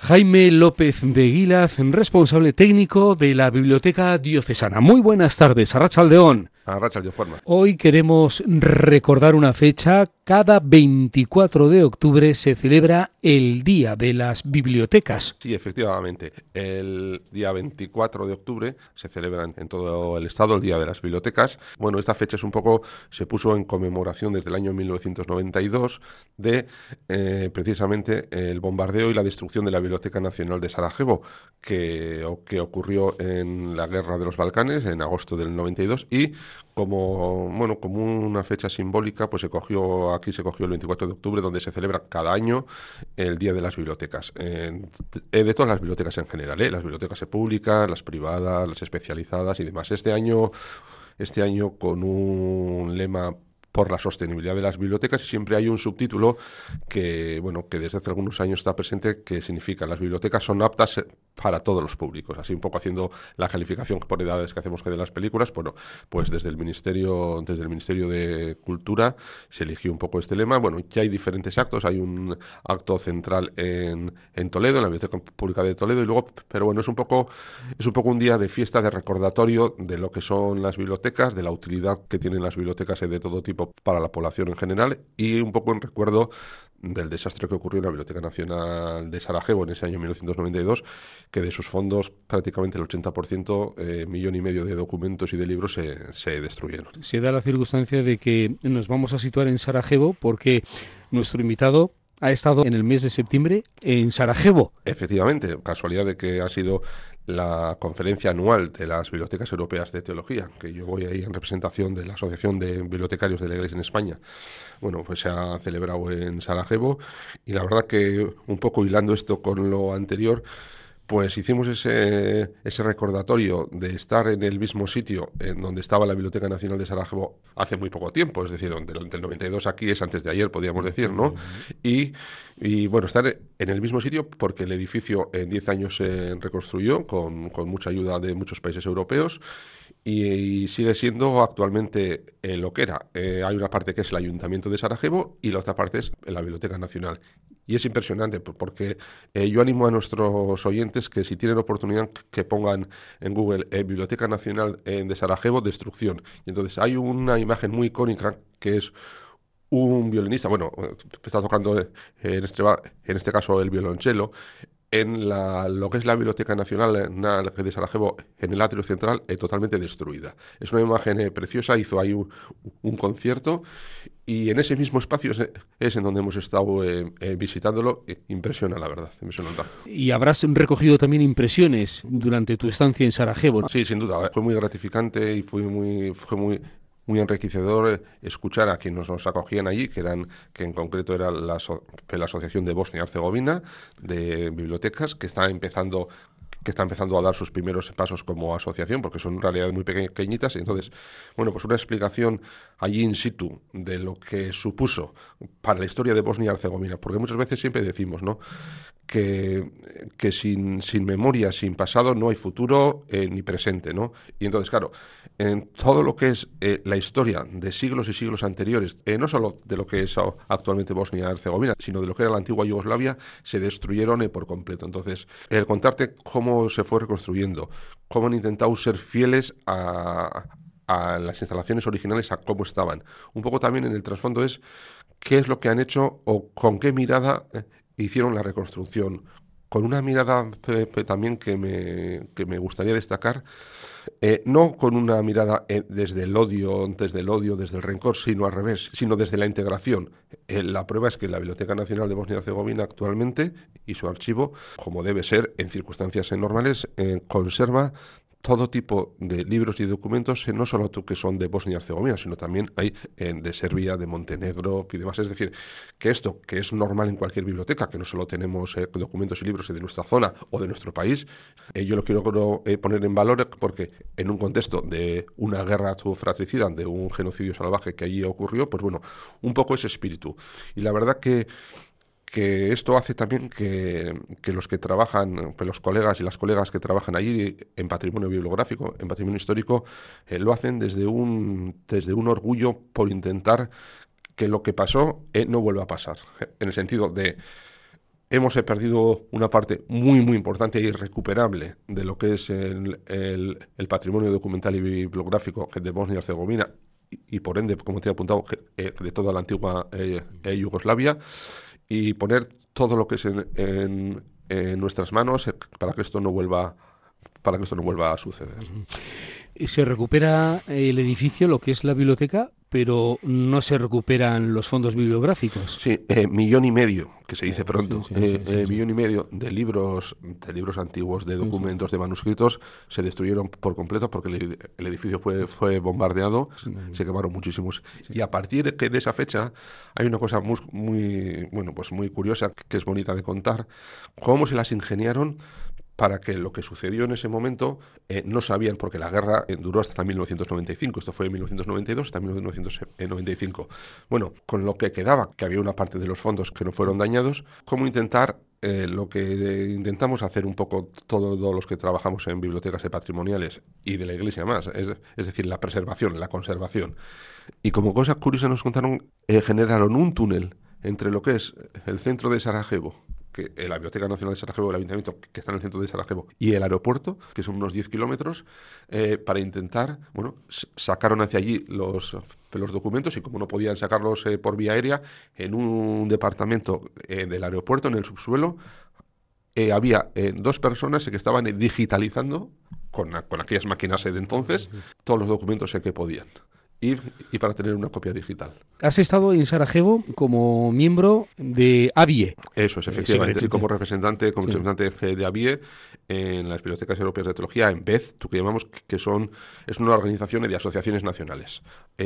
Jaime López de Guilaz, responsable técnico de la Biblioteca Diocesana. Muy buenas tardes, Arratsaldeón. Arratsaldeón. Hoy queremos recordar una fecha. Cada 24 de octubre se celebra el Día de las Bibliotecas. Sí, efectivamente. El día 24 de octubre se celebra en todo el estado el Día de las Bibliotecas. Bueno, esta fecha se puso en conmemoración desde el año 1992 de precisamente el bombardeo y la destrucción de la Biblioteca Nacional de Sarajevo, que ocurrió en la Guerra de los Balcanes en agosto del 92 y como una fecha simbólica, pues se cogió el 24 de octubre, donde se celebra cada año el Día de las Bibliotecas, de todas las bibliotecas en general, las bibliotecas públicas, las privadas, las especializadas y demás. Este año con un lema por la sostenibilidad de las bibliotecas, y siempre hay un subtítulo que desde hace algunos años está presente, que significa: las bibliotecas son aptas para todos los públicos. Así un poco haciendo la calificación por edades que hacemos de las películas. Bueno, pues desde el Ministerio de Cultura se eligió un poco este lema. Bueno, ya hay diferentes actos. Hay un acto central en Toledo, en la Biblioteca Pública de Toledo, y luego, pero bueno, es un poco un día de fiesta, de recordatorio de lo que son las bibliotecas, de la utilidad que tienen las bibliotecas de todo tipo para la población en general, y un poco en recuerdo del desastre que ocurrió en la Biblioteca Nacional de Sarajevo en ese año 1992, que de sus fondos prácticamente el 80%, 1,5 millones de documentos y de libros se destruyeron. Se da la circunstancia de que nos vamos a situar en Sarajevo porque nuestro invitado ha estado en el mes de septiembre en Sarajevo. Efectivamente, casualidad de que ha sido la conferencia anual de las Bibliotecas Europeas de Teología, que yo voy ahí en representación de la Asociación de Bibliotecarios de la Iglesia en España. Bueno, pues se ha celebrado en Sarajevo, y la verdad que un poco hilando esto con lo anterior, pues hicimos ese recordatorio de estar en el mismo sitio en donde estaba la Biblioteca Nacional de Sarajevo hace muy poco tiempo, es decir, del 92 aquí es antes de ayer, podríamos decir, ¿no? Y bueno, estar en el mismo sitio porque el edificio en 10 años se reconstruyó con mucha ayuda de muchos países europeos, y sigue siendo actualmente lo que era. Hay una parte que es el Ayuntamiento de Sarajevo y la otra parte es la Biblioteca Nacional. Y es impresionante porque yo animo a nuestros oyentes que, si tienen oportunidad, que pongan en Google Biblioteca Nacional de Sarajevo, destrucción. Y entonces hay una imagen muy icónica que es un violinista, está tocando en este caso el violonchelo, en lo que es la Biblioteca Nacional de Sarajevo, en el atrio central, totalmente destruida. Es una imagen preciosa. Hizo ahí un concierto, y en ese mismo espacio es en donde hemos estado visitándolo. Impresiona, la verdad, impresionante. Y habrás recogido también impresiones durante tu estancia en Sarajevo, ¿no? Sí, sin duda. Fue muy gratificante y fue muy enriquecedor escuchar a quienes nos acogían allí, que en concreto era la Asociación de Bosnia y Herzegovina de Bibliotecas, que está empezando a dar sus primeros pasos como asociación, porque son en realidad muy pequeñitas. Y entonces, pues una explicación allí in situ de lo que supuso para la historia de Bosnia y Herzegovina, porque muchas veces siempre decimos, ¿no?, que sin memoria, sin pasado, no hay futuro ni presente, ¿no? Y entonces, claro, en todo lo que es la historia de siglos y siglos anteriores, no solo de lo que es actualmente Bosnia y Herzegovina, sino de lo que era la antigua Yugoslavia, se destruyeron por completo. Entonces, el contarte cómo se fue reconstruyendo, cómo han intentado ser fieles a las instalaciones originales, a cómo estaban. Un poco también en el trasfondo es qué es lo que han hecho o con qué mirada hicieron la reconstrucción, con una mirada también que me gustaría destacar, no con una mirada desde el odio, desde el rencor, sino al revés, sino desde la integración. La prueba es que la Biblioteca Nacional de Bosnia y Herzegovina actualmente, y su archivo, como debe ser en circunstancias normales, conserva todo tipo de libros y documentos, no solo que son de Bosnia y Herzegovina, sino también hay de Serbia, de Montenegro y demás. Es decir, que esto, que es normal en cualquier biblioteca, que no solo tenemos documentos y libros de nuestra zona o de nuestro país, yo lo quiero poner en valor porque en un contexto de una guerra fratricida, de un genocidio salvaje que allí ocurrió, pues bueno, un poco ese espíritu. Y la verdad que esto hace también que los que trabajan, los colegas y las colegas que trabajan allí en patrimonio bibliográfico, en patrimonio histórico, lo hacen desde un orgullo por intentar que lo que pasó no vuelva a pasar. En el sentido de hemos perdido una parte muy, muy importante e irrecuperable de lo que es el patrimonio documental y bibliográfico de Bosnia y Herzegovina y por ende, como te he apuntado, de toda la antigua Yugoslavia, y poner todo lo que es en nuestras manos para que esto no vuelva a suceder. Se recupera el edificio, lo que es la biblioteca, pero no se recuperan los fondos bibliográficos. Sí, 1,5 millones, que se dice pronto, Sí. 1,5 millones de libros antiguos, de documentos, de manuscritos, se destruyeron por completo porque el edificio fue bombardeado, se quemaron muchísimos. Sí. Y a partir de esa fecha hay una cosa muy curiosa, que es bonita de contar, cómo se las ingeniaron para que lo que sucedió en ese momento no sabían, porque la guerra duró hasta 1995, esto fue en 1992 hasta 1995. Bueno, con lo que quedaba, que había una parte de los fondos que no fueron dañados, cómo intentar lo que intentamos hacer un poco todos los que trabajamos en bibliotecas patrimoniales y de la Iglesia más, es decir, la preservación, la conservación. Y como cosa curiosa nos contaron, generaron un túnel entre lo que es el centro de Sarajevo, que la Biblioteca Nacional de Sarajevo, el Ayuntamiento, que está en el centro de Sarajevo, y el aeropuerto, que son unos 10 kilómetros, para intentar, sacaron hacia allí los documentos, y como no podían sacarlos por vía aérea, en un departamento del aeropuerto, en el subsuelo, había 2 personas que estaban digitalizando con aquellas máquinas de entonces todos los documentos que podían. Y para tener una copia digital. Has estado en Sarajevo como miembro de ABIE. Eso es, efectivamente, como representante de ABIE en las Bibliotecas Europeas de Teología, en BEZ, que llamamos, que es una organización de asociaciones nacionales,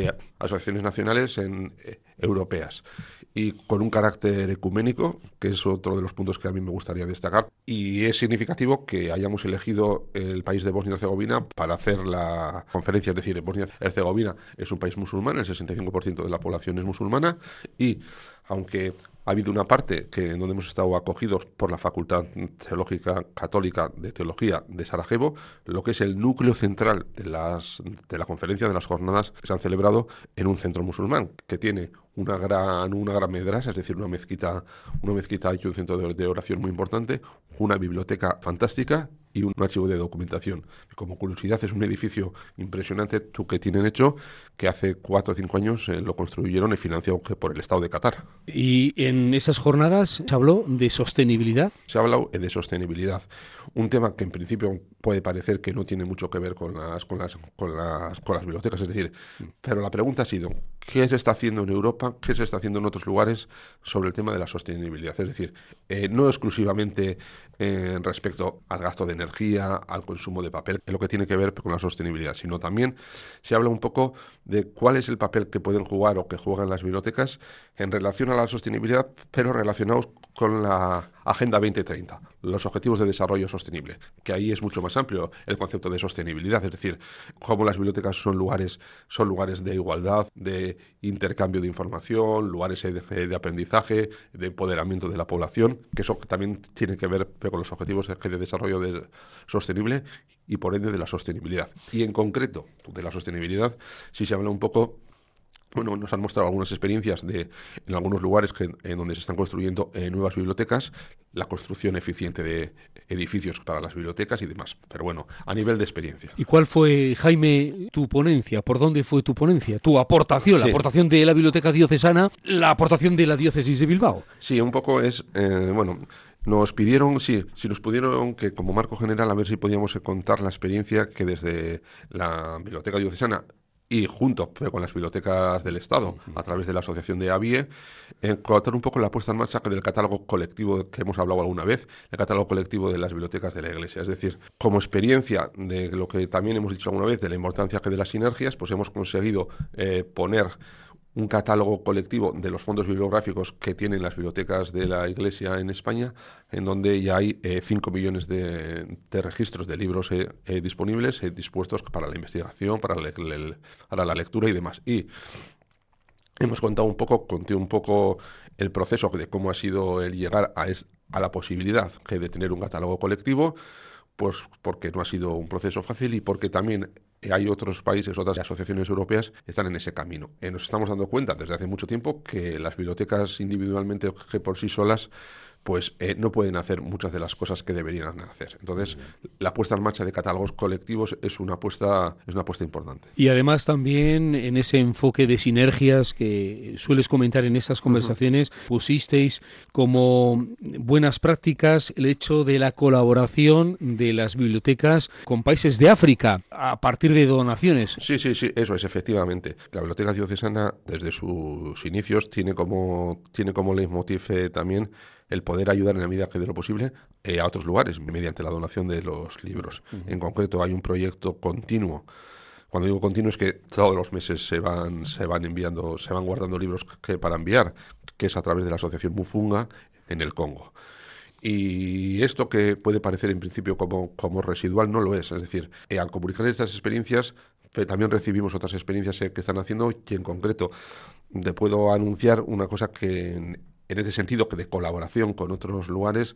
europeas, y con un carácter ecuménico, que es otro de los puntos que a mí me gustaría destacar. Y es significativo que hayamos elegido el país de Bosnia y Herzegovina para hacer la conferencia, es decir, Bosnia y Herzegovina es un país musulmán, el 65% de la población es musulmana, y aunque ha habido una parte donde hemos estado acogidos por la Facultad Teológica Católica de Teología de Sarajevo, lo que es el núcleo central de la conferencia, de las jornadas, se han celebrado en un centro musulmán que tiene una gran medrasa, es decir, una mezquita y un centro de oración muy importante, una biblioteca fantástica y un archivo de documentación. Como curiosidad, es un edificio impresionante que tienen hecho, que hace 4 o 5 años lo construyeron y financiado por el Estado de Qatar. Y en esas jornadas se habló de sostenibilidad. Se ha hablado de sostenibilidad, un tema que en principio puede parecer que no tiene mucho que ver con las bibliotecas, es decir, pero la pregunta ha sido, ¿qué se está haciendo en Europa? ¿Qué se está haciendo en otros lugares sobre el tema de la sostenibilidad? Es decir, no exclusivamente respecto al gasto de energía, al consumo de papel, en lo que tiene que ver con la sostenibilidad, sino también se habla un poco de cuál es el papel que pueden jugar o que juegan las bibliotecas en relación a la sostenibilidad, pero relacionados con la Agenda 2030, los Objetivos de Desarrollo Sostenible, que ahí es mucho más amplio el concepto de sostenibilidad, es decir, cómo las bibliotecas son lugares de igualdad, de intercambio de información, lugares de aprendizaje, de empoderamiento de la población, que eso también tiene que ver con los Objetivos de Desarrollo Sostenible y por ende de la sostenibilidad. Y en concreto, de la sostenibilidad, si se habla un poco. Bueno, nos han mostrado algunas experiencias en algunos lugares en donde se están construyendo nuevas bibliotecas, la construcción eficiente de edificios para las bibliotecas y demás. Pero bueno, a nivel de experiencia. ¿Y cuál fue, Jaime, tu ponencia? ¿Por dónde fue tu ponencia? ¿Tu aportación? Sí. La aportación de la Biblioteca Diocesana, la aportación de la Diócesis de Bilbao. Sí, un poco es, nos pidieron, nos pudieron que como marco general a ver si podíamos contar la experiencia que desde la Biblioteca Diocesana y junto con las bibliotecas del Estado, a través de la asociación de ABIE, contar un poco la puesta en marcha del catálogo colectivo que hemos hablado alguna vez, el catálogo colectivo de las bibliotecas de la Iglesia. Es decir, como experiencia de lo que también hemos dicho alguna vez, de la importancia que de las sinergias, pues hemos conseguido poner un catálogo colectivo de los fondos bibliográficos que tienen las bibliotecas de la Iglesia en España, en donde ya hay 5 millones de registros de libros disponibles, dispuestos para la investigación, para la lectura y demás. Y hemos conté un poco el proceso de cómo ha sido el llegar a la posibilidad de tener un catálogo colectivo, pues porque no ha sido un proceso fácil y porque también hay otros países, otras asociaciones europeas que están en ese camino. Nos estamos dando cuenta desde hace mucho tiempo que las bibliotecas individualmente, que por sí solas, pues no pueden hacer muchas de las cosas que deberían hacer. Entonces, la puesta en marcha de catálogos colectivos es una apuesta importante. Y además también en ese enfoque de sinergias que sueles comentar en esas conversaciones, pusisteis como buenas prácticas el hecho de la colaboración de las bibliotecas con países de África a partir de donaciones. Sí, eso es, efectivamente. La Biblioteca Diocesana, desde sus inicios, tiene como leitmotiv también el poder ayudar en la medida que de lo posible a otros lugares mediante la donación de los libros. En concreto, hay un proyecto continuo. Cuando digo continuo es que todos los meses se van guardando libros para enviar, que es a través de la asociación Mufunga en el Congo. Y esto, que puede parecer en principio como residual, no lo es. Es decir, al comunicar estas experiencias, también recibimos otras experiencias que están haciendo, y en concreto te puedo anunciar una cosa que en ese sentido, que de colaboración con otros lugares,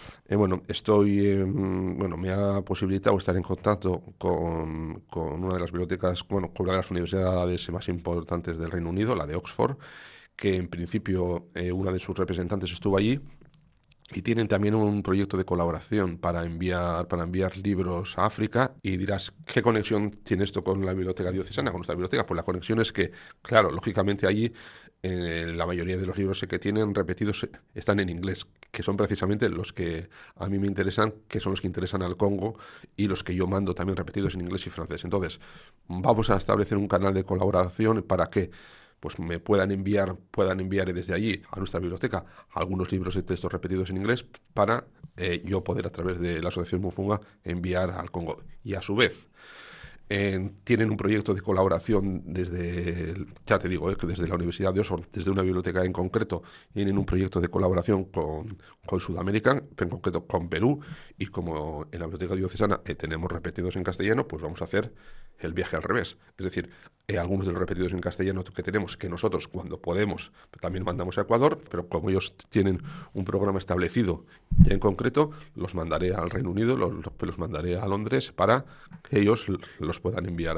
me ha posibilitado estar en contacto con una de las bibliotecas, con una de las universidades más importantes del Reino Unido, la de Oxford, que en principio una de sus representantes estuvo allí, y tienen también un proyecto de colaboración para enviar libros a África. Y dirás, ¿qué conexión tiene esto con la Biblioteca Diocesana, con nuestra biblioteca? Pues la conexión es que, claro, lógicamente allí la mayoría de los libros que tienen repetidos están en inglés, que son precisamente los que a mí me interesan, que son los que interesan al Congo, y los que yo mando también repetidos en inglés y francés. Entonces, vamos a establecer un canal de colaboración para que pues me puedan enviar desde allí a nuestra biblioteca algunos libros de textos repetidos en inglés para yo poder, a través de la asociación Mufunga, enviar al Congo. Y a su vez tienen un proyecto de colaboración desde la Universidad de Oxford, desde una biblioteca en concreto, tienen un proyecto de colaboración con Sudamérica, en concreto con Perú, y como en la Biblioteca Diocesana tenemos repetidos en castellano, pues vamos a hacer el viaje al revés. Es decir, algunos de los repetidos en castellano que tenemos, que nosotros cuando podemos también mandamos a Ecuador, pero como ellos tienen un programa establecido y en concreto, los mandaré al Reino Unido, los mandaré a Londres para que ellos los puedan enviar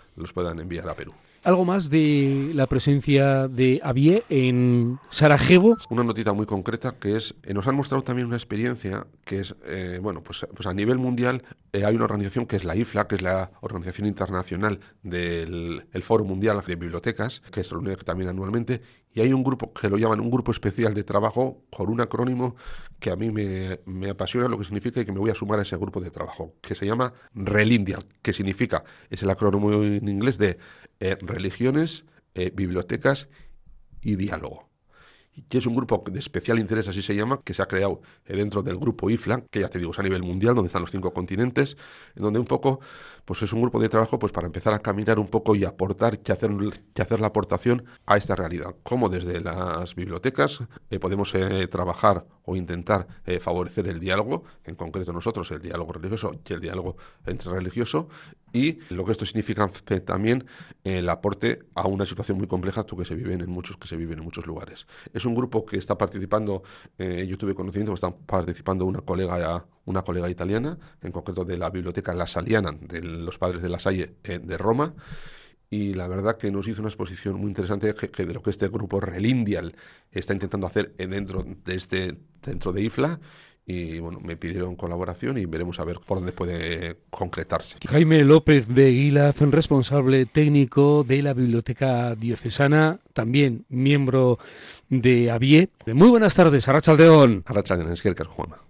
a Perú. Algo más de la presencia de ABIE en Sarajevo. Una notita muy concreta, que es, nos han mostrado también una experiencia que es, pues a nivel mundial hay una organización que es la IFLA, que es la Organización Internacional del Foro Mundial de Bibliotecas, que se reúne también anualmente, y hay un grupo que lo llaman un grupo especial de trabajo, con un acrónimo que a mí me apasiona lo que significa, y que me voy a sumar a ese grupo de trabajo, que se llama RELINDIAL, que significa, es el acrónimo en inglés de religiones, bibliotecas y diálogo. Y es un grupo de especial interés, así se llama, que se ha creado dentro del grupo IFLA, que ya te digo, es a nivel mundial, donde están los 5 continentes, en donde un poco, pues es un grupo de trabajo pues para empezar a caminar un poco y aportar, y hacer la aportación a esta realidad. Como desde las bibliotecas podemos trabajar o intentar favorecer el diálogo, en concreto nosotros el diálogo religioso y el diálogo entre religioso, y lo que esto significa también el aporte a una situación muy compleja que se vive en muchos lugares. Es un grupo que está participando, yo tuve conocimiento, está participando una colega italiana, en concreto de la biblioteca La Saliana, de los Padres de la Salle de Roma, y la verdad que nos hizo una exposición muy interesante que de lo que este grupo RELINDIAL está intentando hacer dentro de IFLA. Y bueno, me pidieron colaboración y veremos a ver por dónde puede concretarse. Jaime López de Guilaz, responsable técnico de la Biblioteca Diocesana, también miembro de ABIE. Muy buenas tardes, Arratsaldeon. Arratsaldeon, eskerrik asko, Juanma.